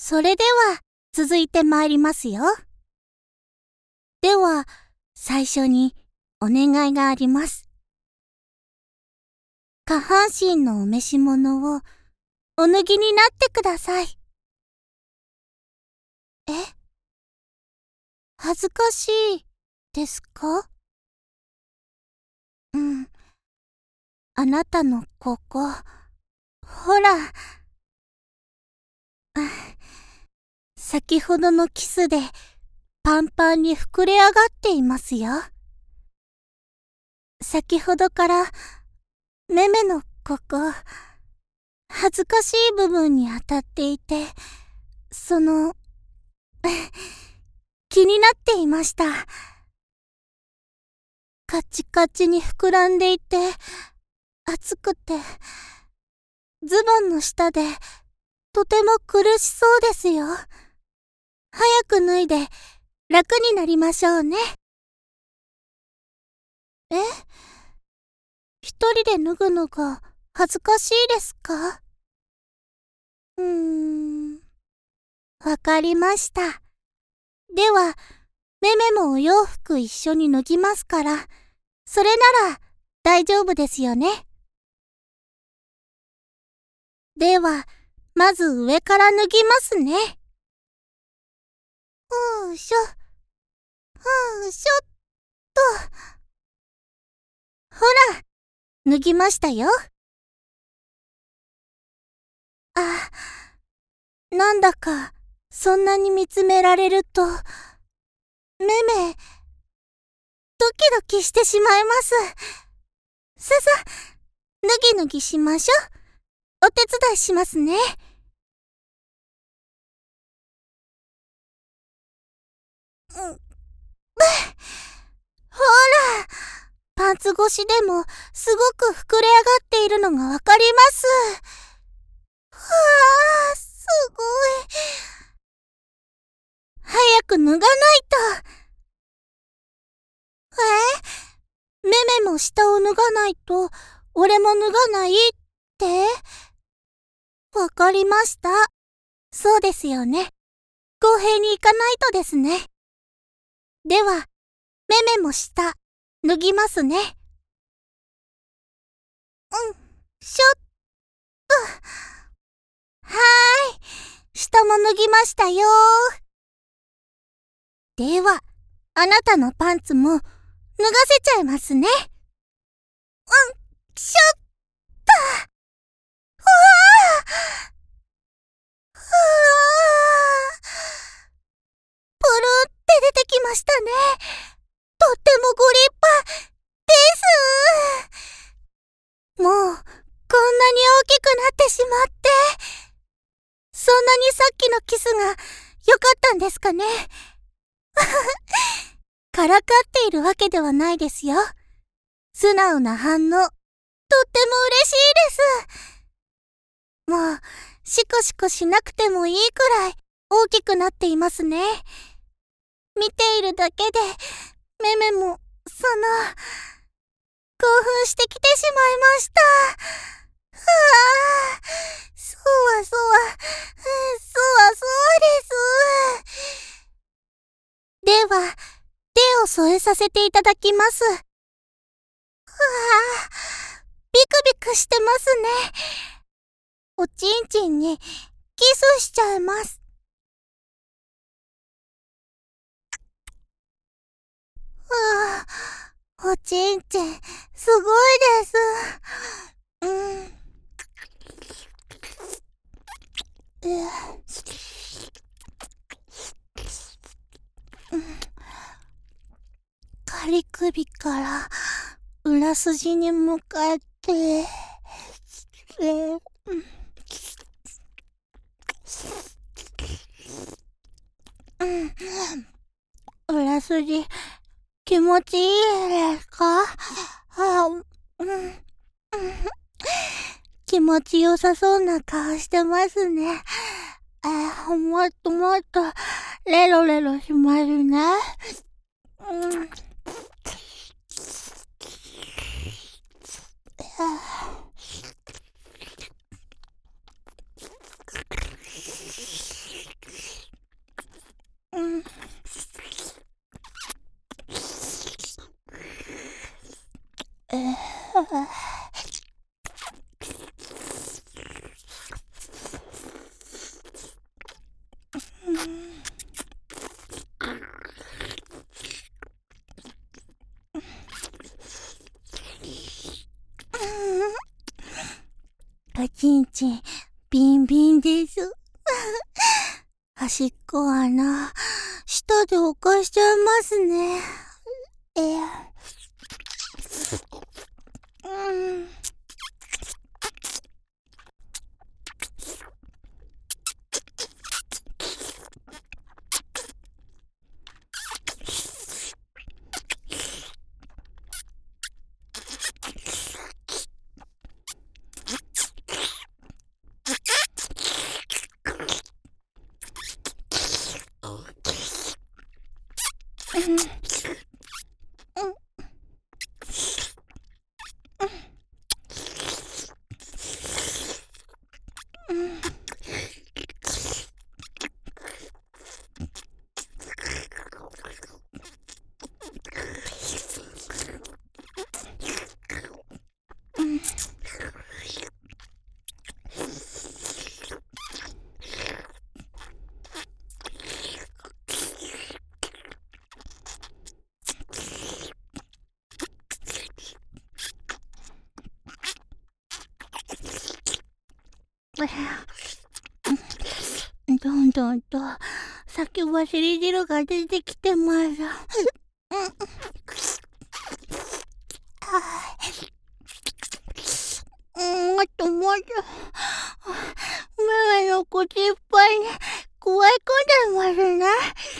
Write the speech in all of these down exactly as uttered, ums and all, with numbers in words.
それでは続いて参りますよ。では最初にお願いがあります。下半身のお召し物をお脱ぎになってください。え？恥ずかしいですか？うん。あなたのここ、ほら。先ほどのキスでパンパンに膨れ上がっていますよ。先ほどからめめのここ、恥ずかしい部分に当たっていて、その、気になっていました。カチカチに膨らんでいて、熱くて、ズボンの下でとても苦しそうですよ。早く脱いで楽になりましょうね。え？一人で脱ぐのが恥ずかしいですか？うーん、わかりました。では、めめもお洋服一緒に脱ぎますから、それなら大丈夫ですよね。では、まず上から脱ぎますね。ふーしょ、ふーしょっと。ほら、脱ぎましたよ。あ、なんだか、そんなに見つめられると、めめ、ドキドキしてしまいます。ささ、脱ぎ脱ぎしましょう。お手伝いしますね。うん、ほら、パンツ越しでもすごく膨れ上がっているのがわかります。はあ、すごい。早く脱がないと。え？めめも下を脱がないと、俺も脱がないって？わかりました。そうですよね。公平に行かないとですね。では、めめも下、脱ぎますね。うん、しょっと。はーい、下も脱ぎましたよー。では、あなたのパンツも脱がせちゃいますね。うん、しょっと。うわー。ふわー。プルって出てきましたね。とってもご立派です。もう、こんなに大きくなってしまって。そんなにさっきのキスが良かったんですかね。からかっているわけではないですよ。素直な反応、とっても嬉しいです。もう、シコシコしなくてもいいくらい大きくなっていますね。見ているだけで、めめも、その、興奮してきてしまいました。はあ、そうはそうは、そうはそうです。では、手を添えさせていただきます。はあ、ビクビクしてますね。おちんちんにキスしちゃいます。はあ、おちんちん、すごいです。うん。えうん、仮首から裏筋に向かって、えーうん、裏筋、気持ちいいですか？あ、うん、気持ちよさそうな顔してますね。あ、もっともっと、レロレロしますね。うん、 うん。えーおちんちん、ビンビンです。端っこはな、舌でおかしちゃいますね。えー、うん。どんどんと先走り汁が出てきてます。うん、もっともっと目の口いっぱいに加え込んでますね。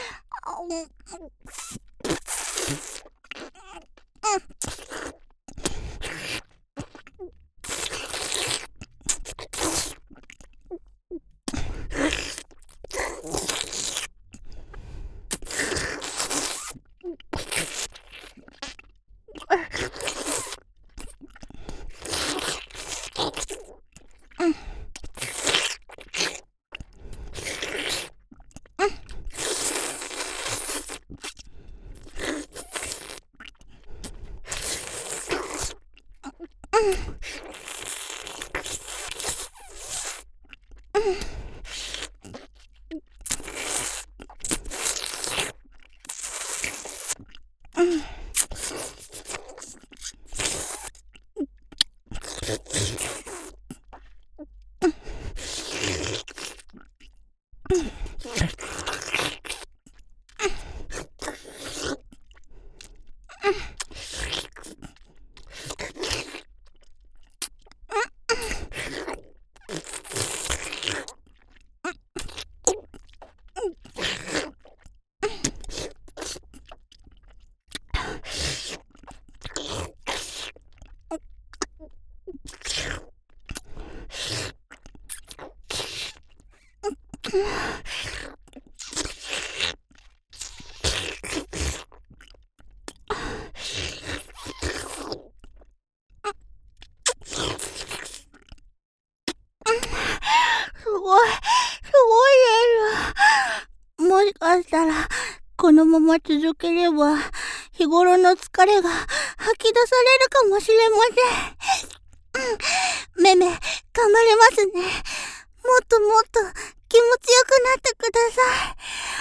すごい、すごいです。もしかしたら、このまま続ければ、日頃の疲れが吐き出されるかもしれません。うん、めめ、頑張れますね。もっともっと気持ちよくなってください。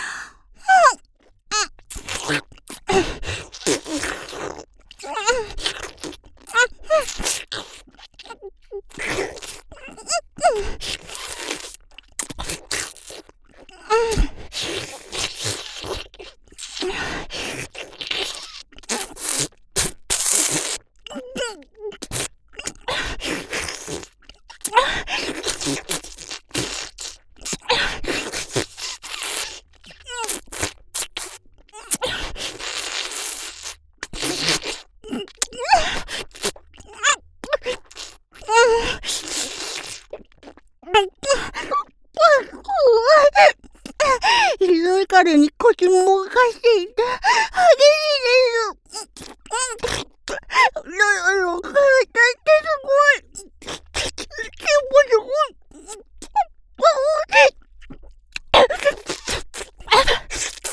リズミカルに腰も動かしていて激しいです。だろ体ってすごい。気もすごい。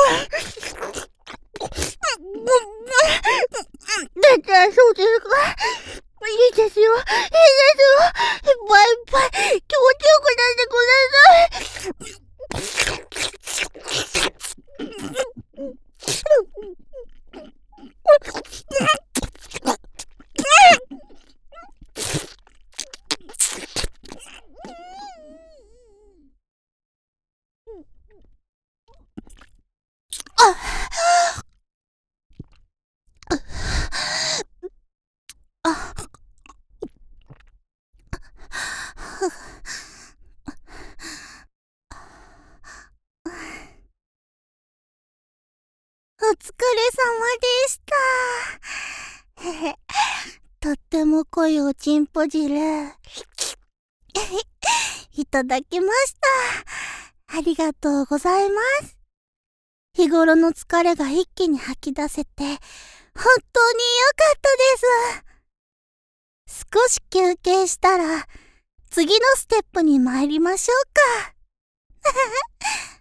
だったらそうですか。いいですよ。いいですよ。いっぱいいっぱい気持ちよくなってください。お疲れ様でした。へへ、とっても濃いおちんぽ汁。いただきました。ありがとうございます。日頃の疲れが一気に吐き出せて、本当に良かったです。少し休憩したら、次のステップに参りましょうか。